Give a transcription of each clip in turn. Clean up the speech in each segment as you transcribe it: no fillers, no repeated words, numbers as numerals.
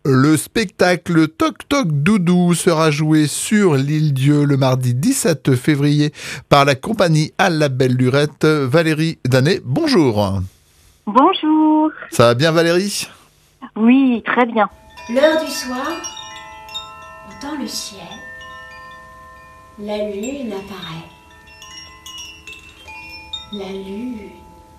Le spectacle Toc Toc Doudou sera joué sur l'Île-Dieu le mardi 17 février par la compagnie À la Belle Lurette. Valérie Danet, bonjour. Bonjour. Ça va bien Valérie ? Oui, très bien. L'heure du soir, dans le ciel, la lune apparaît. La lune.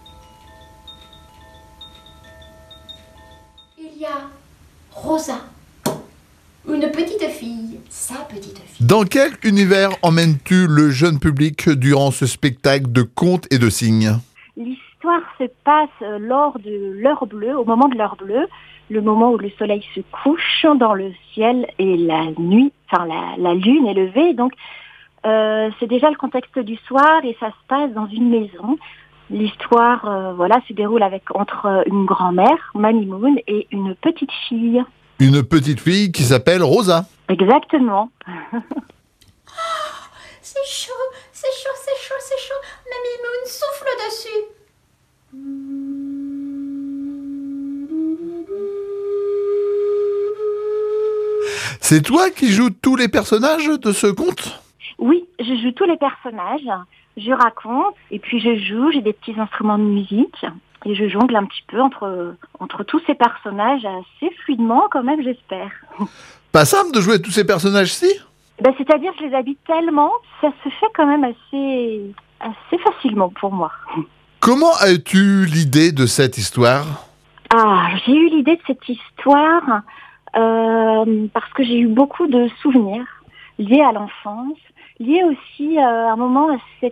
Il y a Rosa, une petite fille, sa petite fille. Dans quel univers emmènes-tu le jeune public durant ce spectacle de contes et de signes ? L'histoire se passe lors de l'heure bleue, au moment de l'heure bleue, le moment où le soleil se couche dans le ciel et la nuit, enfin la lune est levée. Donc c'est déjà le contexte du soir et ça se passe dans une maison. L'histoire se déroule entre une grand-mère, Mamie Moon, et une petite fille. Une petite fille qui s'appelle Rosa. Exactement. C'est chaud, c'est chaud, c'est chaud, c'est chaud. Mamie Moon souffle dessus. C'est toi qui joues tous les personnages de ce conte ? Oui, je joue tous les personnages, je raconte, et puis je joue, j'ai des petits instruments de musique, et je jongle un petit peu entre tous ces personnages assez fluidement quand même, j'espère. Pas simple de jouer tous ces personnages-ci ? C'est-à-dire que je les habite tellement, ça se fait quand même assez facilement pour moi. Comment as-tu l'idée de cette histoire ? J'ai eu l'idée de cette histoire parce que j'ai eu beaucoup de souvenirs liés à l'enfance, liés aussi à un moment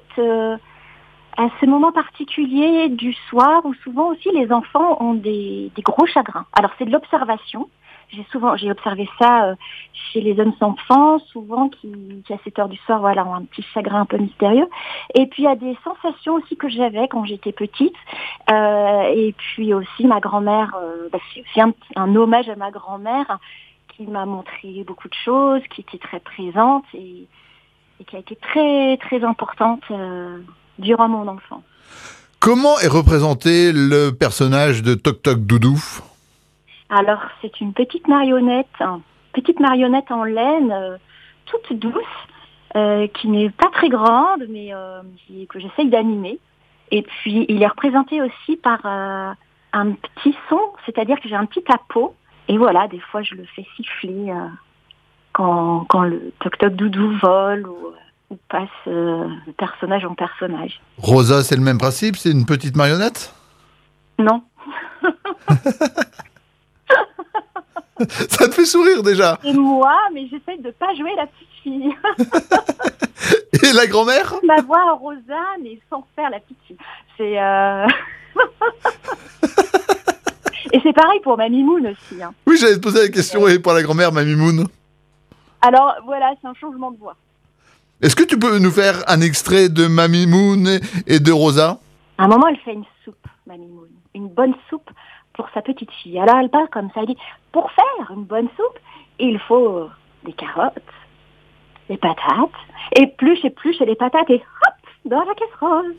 à ce moment particulier du soir où souvent aussi les enfants ont des gros chagrins. Alors c'est de l'observation. J'ai observé ça chez les jeunes enfants, souvent qui à cette heure du soir, ont un petit chagrin un peu mystérieux. Et puis il y a des sensations aussi que j'avais quand j'étais petite. Et puis aussi ma grand-mère, c'est aussi un hommage à ma grand-mère qui m'a montré beaucoup de choses, qui était très présente et qui a été très très importante durant mon enfance. Comment est représenté le personnage de Toc Toc Doudou ? Alors, c'est une petite marionnette en laine, toute douce, qui n'est pas très grande, mais que j'essaye d'animer. Et puis, il est représenté aussi par un petit son, c'est-à-dire que j'ai un petit tapot. Et voilà, des fois, je le fais siffler quand le toc-toc doudou vole ou passe de personnage en personnage. Rosa, c'est le même principe ? C'est une petite marionnette ? Non. Ça te fait sourire déjà. C'est moi, mais j'essaie de pas jouer la petite fille. Et la grand-mère ? Ma voix Rosa, mais sans faire la petite fille. C'est Et c'est pareil pour Mamie Moon aussi. Hein. Oui, j'allais te poser la question, et pour la grand-mère Mamie Moon ? Alors voilà, c'est un changement de voix. Est-ce que tu peux nous faire un extrait de Mamie Moon et de Rosa ? À un moment, elle fait une soupe, Mamie Moon. Une bonne soupe pour sa petite fille. Alors elle parle comme ça, elle dit, pour faire une bonne soupe, il faut des carottes, des patates, épluche les patates et hop, dans la casserole.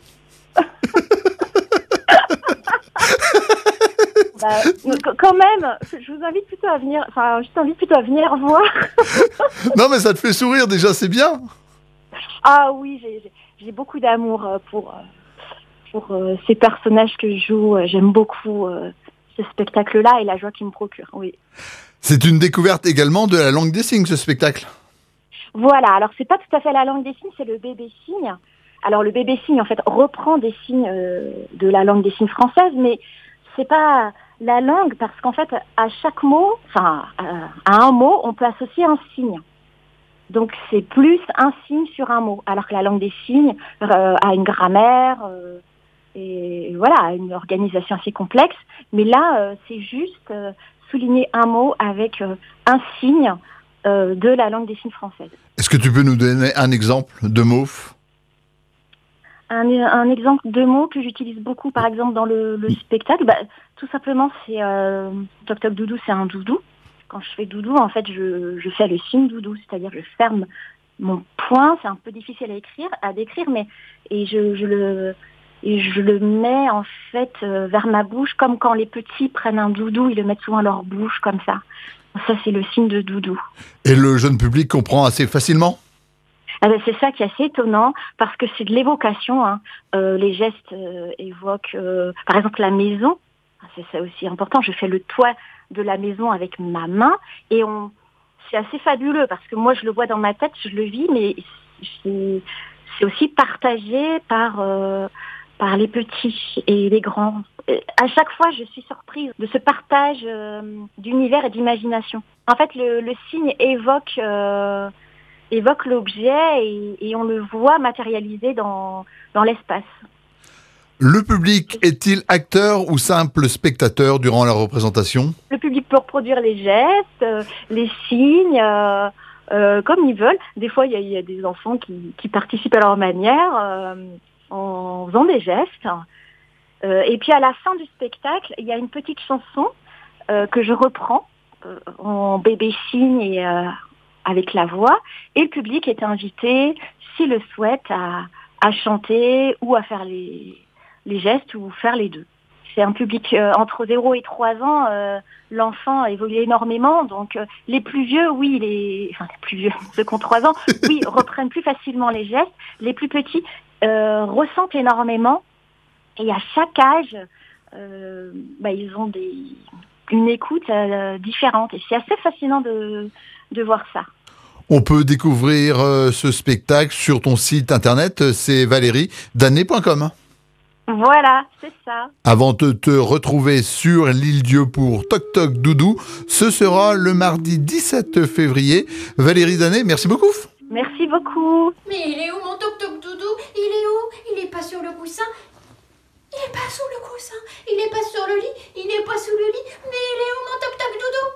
Quand même, je vous invite plutôt à venir, voir. Non mais ça te fait sourire déjà, c'est bien. Ah oui, j'ai beaucoup d'amour pour ces personnages que je joue. J'aime beaucoup ce spectacle-là et la joie qu'il me procure, oui. C'est une découverte également de la langue des signes, ce spectacle. Voilà, alors c'est pas tout à fait la langue des signes, c'est le bébé signe. Alors le bébé signe, en fait, reprend des signes de la langue des signes française, mais c'est pas la langue, parce qu'en fait, à chaque mot, à un mot, on peut associer un signe. Donc c'est plus un signe sur un mot, alors que la langue des signes a une grammaire et voilà, une organisation assez complexe. Mais là, c'est juste souligner un mot avec un signe de la langue des signes française. Est-ce que tu peux nous donner un exemple de mot ? Un exemple de mot que j'utilise beaucoup, par exemple, dans le spectacle, tout simplement, c'est Toc Toc Doudou, c'est un doudou. Quand je fais doudou, en fait, je fais le signe doudou, c'est-à-dire que je ferme mon poing, c'est un peu difficile à décrire, mais je le mets en fait vers ma bouche, comme quand les petits prennent un doudou, ils le mettent souvent à leur bouche comme ça. Ça, c'est le signe de doudou. Et le jeune public comprend assez facilement? Ah ben, c'est ça qui est assez étonnant, parce que c'est de l'évocation. Hein. Les gestes évoquent, par exemple, la maison. C'est ça aussi important. Je fais le toit de la maison avec ma main, et c'est assez fabuleux, parce que moi, je le vois dans ma tête, je le vis, mais c'est aussi partagé par les petits et les grands. À chaque fois, je suis surprise de ce partage d'univers et d'imagination. En fait, le signe évoque l'objet et on le voit matérialisé dans l'espace. Le public est-il acteur ou simple spectateur durant la représentation? Le public peut reproduire les gestes, les signes, comme ils veulent. Des fois, il y a des enfants qui participent à leur manière en faisant des gestes. Et puis à la fin du spectacle, il y a une petite chanson que je reprends en bébé signe et avec la voix. Et le public est invité, s'il le souhaite, à chanter ou à faire les gestes ou faire les deux. C'est un public entre 0 et 3 ans. L'enfant évolue énormément. Donc les plus vieux, oui, les plus vieux, ceux qui ont 3 ans, oui, reprennent plus facilement les gestes. Les plus petits ressentent énormément. Et à chaque âge, ils ont une écoute différente. Et c'est assez fascinant de voir ça. On peut découvrir ce spectacle sur ton site internet, c'est valériedanet.com. Voilà, c'est ça. Avant de te retrouver sur l'île Dieu pour Toc Toc Doudou, ce sera le mardi 17 février. Valérie Danet, merci beaucoup. Merci beaucoup. Mais il est où mon Toc Toc Doudou? Il est où? Il est pas sur le coussin? Il est pas sous le coussin? Il est pas sur le lit? Il est pas sous le lit? Mais il est où mon Toc Toc Doudou?